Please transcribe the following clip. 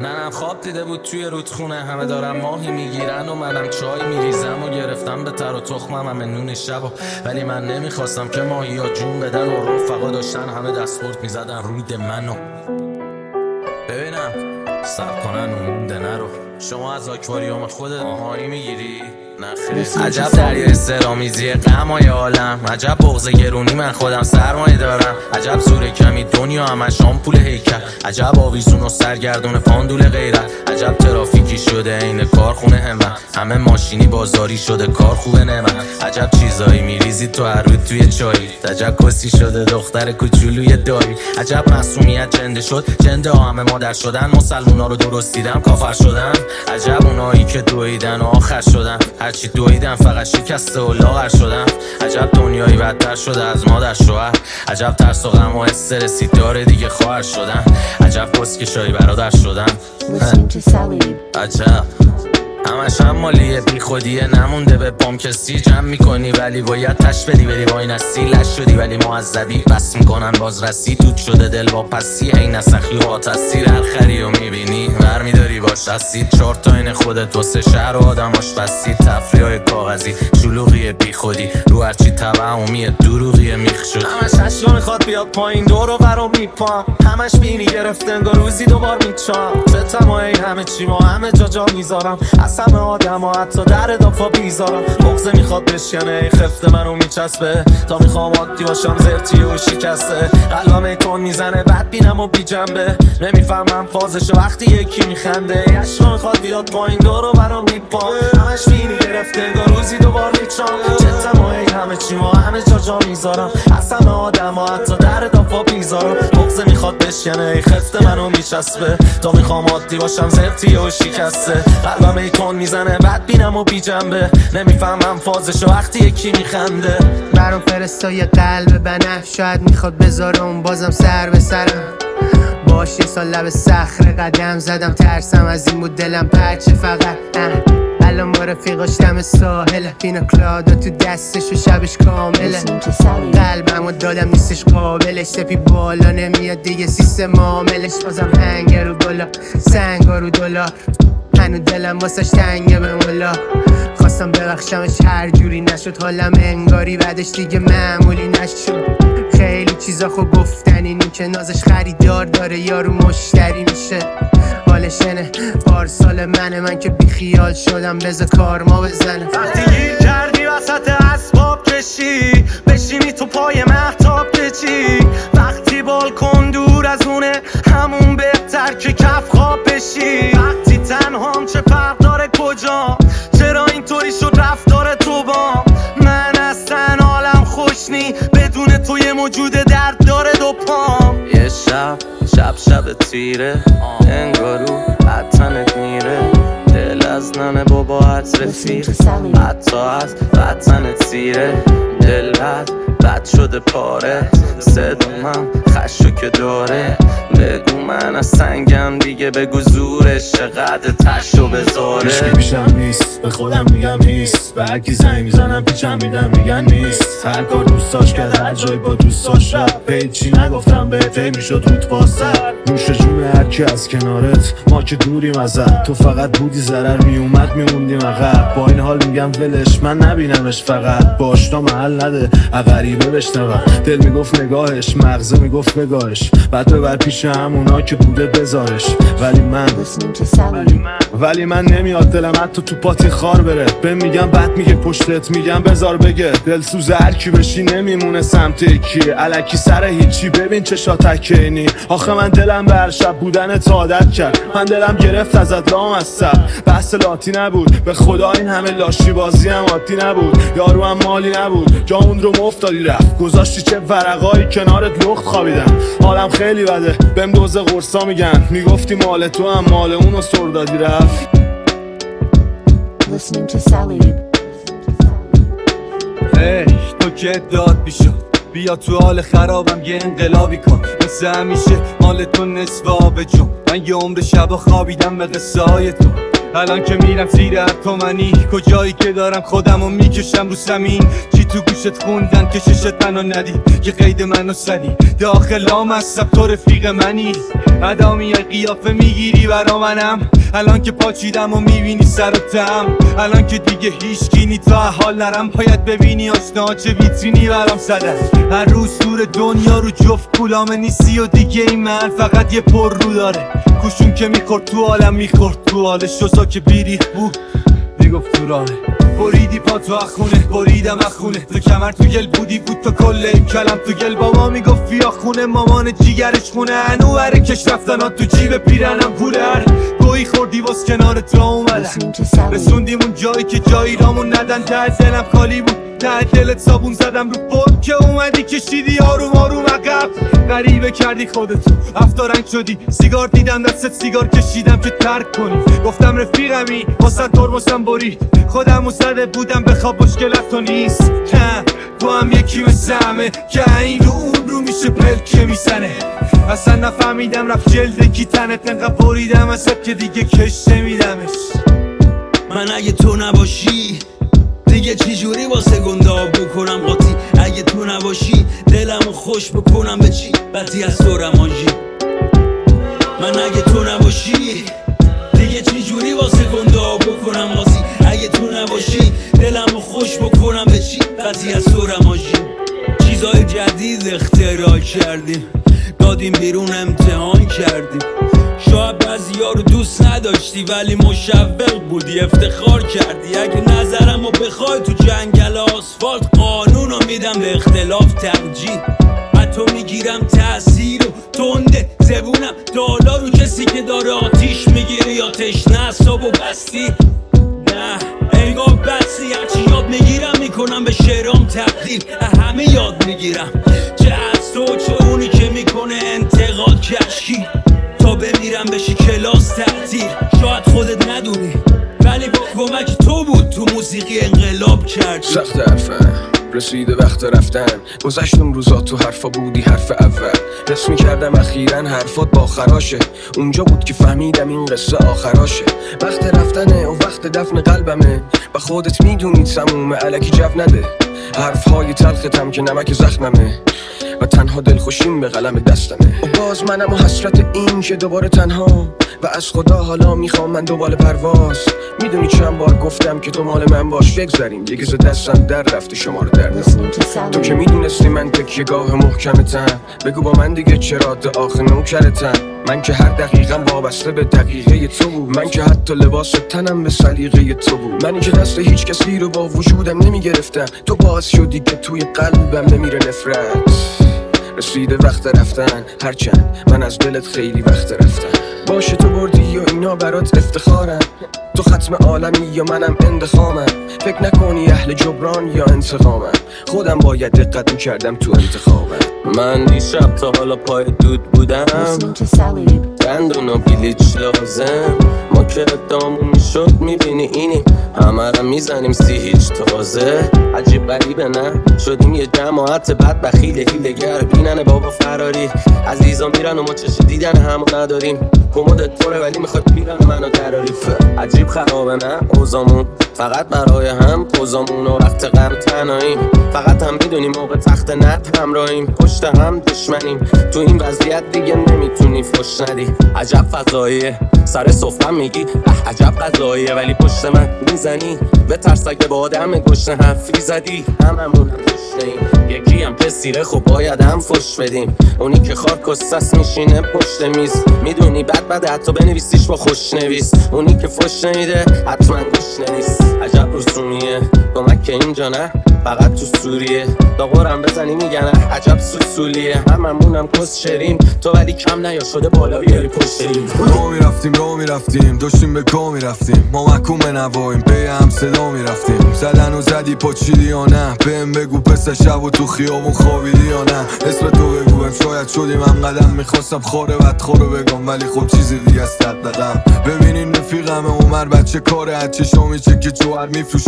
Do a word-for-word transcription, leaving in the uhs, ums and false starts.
ننم خواب دیده بود توی رودخونه، همه دارن ماهی میگیرن و منم چای میریزم و گرفتم به تر و تخمم همه نون شب و ولی من نمیخواستم که ماهی ها جون بدن و رفقا داشتن همه دستپورت میزدن روی منو ببینم سب کنن مونده نرو. شما از آکواریوم خودت ماهی میگیری؟ نخیر. عجب دریای سرامیزی غمای عالم، عجب بغض گرونی من خودم سرمایه دارم، عجب زور کمی دنیا همش آمپول هیکل، عجب آویزون و سرگردون پاندول غیرت، عجب ترافیکی شده این کارخونه همت، همه ماشینی بازاری شده کار خوبه نمت، عجب چیزایی میریزی تو هر روز توی چایی، عجب کسی شده دختر کوچولوی دایی، عجب معصومیت جنده شد جنده ها همه مادر شدن، مسلمونا رو درست دیدم کافر شدن، عجب اونایی که دویدن و آخر شدن، هرچی دویدن فقط شکسته و لاغر شدن، عجب دنیایی بدتر شده از مادر شوهر، عجب ترس و غم و استرسی داره دیگه خواهر شدن، عجب کسکشایی برادر شدن. عجب همش هم مالیه بی خودیه نمونده به پام کسی جمع میکنی ولی باید تش بدی بری وای نسی لش شدی ولی معذبی بس میکنن بازرسی دود شده دل با پسی این نسخی و آتسی هر خری و میبینی ور میداری باش دستی چار تا این خودت واسه شهر و آدماش بستی تفریح های کاغذی شلوغی بی خودی رو هرچی توهمیه دروغی میخ شد همش هشلا میخواد بیاد پایین دور و برو میپام همش بینی گرفته انگار روزی دوبار میچام فتم های همه چی ما همه جا جا میذارم همه آدم ها حتی در ادافا بیزارم بغزه میخواد بشکنه خفته منو میچسبه تا میخوام عادی باشم زرتی و شکسته قلبم تون میزنه بد بینم و بی جنبه نمیفهمم فازش وقتی یکی میخنده عشقا میخواد بیاد پایین دورو برام میپام همش بینی گرفته انگار روزی دوبار میچام چتم های همه چی ما همه جا جا میذارم از همه آدم ها حتی در ادافا بیزارم بغزه میخواد بشکنه خفته منو میچسبه تا میخوام عادی باشم زرتی و شکسته قلبم تون میزنه بد بینم و بی جنبه نمیفهمم فازشو وقتی یکی میخنده برام فرستای قلب بنفش شاید میخواد بذارم بازم سر به سرم باش یه سال لب صخره قدم زدم ترسم از این بود دلم پرچه فقط الان با رفیقاش دم ساحله پینا کلادا تو دستش و شبش کامله قلبم و دادم نیستش قابلش سپی بالا نمیاد دیگه سیستم عاملش بازم هنگر رو بالا سنگا رو دلار هنو دلم واسش تنگه به مولا خواستم ببخشمش هر جوری نشد حالم انگاری بعدش دیگه معمولی نشد خیلی چیزا خب گفتن اینی که نازش خریدار داره یارو مشتری میشه حالشنه پارسال منه من که بی خیال شدم بذار کار ما بزنه وقتی گیر کردی وسط اسباب کشی بشینی تو پای مهتاب کچی وقتی بالکن دور از اونه همون بهتر که کف خواب بشی وقتی تنهام چه فرق داره کجا چرا اینطوری شد رفتار تو با من اصلا حالم خوش نی بدون تو یه موجود درد داره دو پام یه شب شب شب تیره انگارو وطنت میره دل از ننه بابا از رفیق حتی از وطنت سیره دل بد بد شده پاره صدامم خشو که داره بگو من از سنگم دیگه بگو زورش چقدر تشو بذاره هیچ که پیشم نیست به خودم میگم نیست به هرکی زنگ میزنم پیچم میدم میگن نیست هر کار دوستاش کرد هر جای با دوستاش رفت هیچی نگفتم بهت هی میشد روت باسر نوش جون هرکی از کنارت ما که دوریم ازت تو فقط بودی ضرر میومد میموندیم عقب با این حال میگم ولش من نبینمش فقط باش محل نده غریبه بشنوم دل میگفت نگاهش مغزه میگفت بگاهش بعد ببر پیش همونا که بوده بذارش ولی من ولی من ولی من نمیاد دلم حتی تو پاتی خار بره به میگم بعد میگه پشتت میگم بذار بگه دلسوز هر کی بشی نمیمونه سمت یکی الکی سر هیچی ببین چشا تکینی آخه من دلم به هر شب بودن تا عادت کرد من دلم گرفت ازت لام از سر بحث لاتی نبود به خدا این همه لاشی بازی هم عادی نبود یارو هم مالی نبود جامون رو مفتادی رفت گذاشتی چه ورقایی کنارت لخت خوابیدن حالم خیلی بده بهم دوز قرصا میگن میگفتی مال تو هم مال اونو سر دادی رفت ای تو که داد بیشو بیا تو حال خرابم یه انقلابی کن مثل همیشه مال تو نصف آب جون من یه عمر شبا خوابیدم به قصه های تو الان که میرم زیر هر تومنی کجایی که دارم خودمو میکشم رو زمین چی تو گوشت خوندن کششت منو ندی که قید منو سدی داخلام از سب تو رفیق منی ادا میای قیافه میگیری برا منم، الان که پاچیدم و میبینی سر و تم، الان که دیگه هیچکی نی تا حال نرم، باید ببینی آشنا چه ویترینی برام زدن. هر روز دور دنیا رو جفت کولامه نیستی و دیگه این من فقط یه پر رو داره، کوشون که میخورد تو عالم میخورد تو حالش، شوزا که بیریخ بود میگفت تو راهه، بریدی پا تو اخونه بریدم اخونه، تو کمر تو گل بودی بود تو کل این کلم تو گل، بابا میگفت بیا خونه مامان جیگرش خونه، انو بره کش رفتن تو جیب پیرنم پولر، گویی خوردی واس کنار تو اومدن، رسوندیم اون جایی که جایی رامون ندن، ته دلم خالی بود ته دلت صابون زدم رو پل که اومدی کشیدی آروم آروم عقب، غریبه کردی خودتو هفتا رنگ شدی، سیگار دیدم دستت سیگار کشیدم که ترک کنی، گفتم رفیقمی واسه ترمزم برید، خودم و زده بودم بخواب مشکلت تو نیست، نه تو هم یکی مثل همه که این رو اون رو میشه پلکه میزنه، اصلا نفهمیدم رفت جلد کی تنت انقدر بریدم ازت که دیگه کش نمیدمش. من اگه تو نباشی دیگه چی جوری واسه گنده بکنم قاطی، اگه تو نباشی دلمو خوش بکنم به چی بدی از تو رمانجی، من اگه تو نباشی دیگه چی جوری واسه گنده بکنم قاطی، اگه تو نباشی دلمو خوش بکنم به چی بدی از تو رمانجی. چیزای جدید اختراع کردیم دادیم بیرون امتحان کردیم، شاید بعضیا رو دوست نداشتی ولی مشوق بودی افتخار کردی، اگه نظرمو بخوای تو جنگل آسفالت قانونو میدم به اختلاف ترجیح، حتی میگیرم تأثیر و تنده زبونم دالا رو کسی که داره آتیش میگیره یا تشنه اعصابو بستی، نه انگار بسی هرچی یاد میگیرم میکنم به شعرام تبدیل، همه یاد میگیرم چه از تو چه اونی که میکنه انتقاد کشکی، تا بمیرم بشی کلاس تعطیل، شاید خودت ندونی ولی با کمک تو بود تو موسیقی انقلاب کردی. سخت حرفه رسیده وقت رفتن، گذشتم روزا تو حرفا بودی حرف اول، حس میکردم اخیراً حرفات با خراشه، اونجا بود که فهمیدم این قصه آخراشه، وقت رفتنه و وقت دفن قلبمه، و خودت میدونی تمومه الکی جو نده، حرفهای تلختم که نمک زخممه و تنها دلخوشیم به قلم دستمه، و باز منم و حسرت این که دوباره تنها، و از خدا حالا میخوام من دوباره پرواز، میدونی چند بار گفتم که تو مال من باش بگذریم، دیگه ز دستم در رفته شما رو دردم، تو که میدونستی من تکیه‌گاه محکمتم، بگو با من دیگه چرا آخه نوکرتم، من که هر دقیقم وابسته به دقیقه تو بود، من که حتی لباس تنم به سلیقه تو بود، منی که دست هیچ کسی رو با وجودم نمیگرفتم، تو باعث شدی که توی قلبم نمیره نفرت، رسیده وقت رفتن هرچند من از دلت خیلی وقت رفتم، باشه تو بردی و اینا برات افتخارم، تو ختم عالمی یا منم اندخامم، فکر نکنی اهل جبران یا انتقامم، خودم باید دقت میکردم تو انتخابم، من دیشب تا حالا پای دود بودم، دندون و بلیچ لازم، ما که ادامون میشد میبینی اینیم، همه را میزنیم سی هیچ تازه، عجیب غریبه نه شدیم یه جماعت بد بخیل هیلگر، بینن بابا فراری عزیزا میرن و ما چش دیدن همو نداریم، کمودت پره ولی میخواد بیرن منو دراری، عجیب خرابه نه اوزامون فقط برای هم پوزامون و وقت غم تنهاییم، فقط هم میدونیم موقع تخت نرد همراهیم، پشت هم دشمنیم، تو این وضعیت دیگه نمیتونی فش ندی، عجب فضاییه سر سفرم میگی عجب قضاییه، ولی پشت من میزنی به ترس اگه با آدم گشنه حرفی زدی، هممون هم گشنه‌ایم، یکی هم پسیره خب باید هم فش بدیم، اونی که خار کستس میشینه پشت میز، میدونی بد بد حتی بنویسیش با خوش نویس، اونی که فش نمیده حتما گشنه نیست، عجب رسومیه کمک که اینجا نه فقط تو سوریه، داغورم بزنی میگن عجب سوسولیه، هممونم کس شریم تو ولی کم نیا شده بالا بیاری پشتیم، رو میرفتیم رو میرفتیم داشتیم به کا میرفتیم، ما محکوم نواییم به هم صدا میرفتیم، زدن و زدی پاچیدی یا نه، بهم بگو پس شب و تو خیابون خوابیدی یا نه، اسم تو بگویم شاید شدیم هم قدم، میخواستم خوره بدخورو بگم ولی خب چیزی دیگه است دقم، ببینین رفیقم عمر بچه کاره، هچه شامی چه که جوهر میفروشه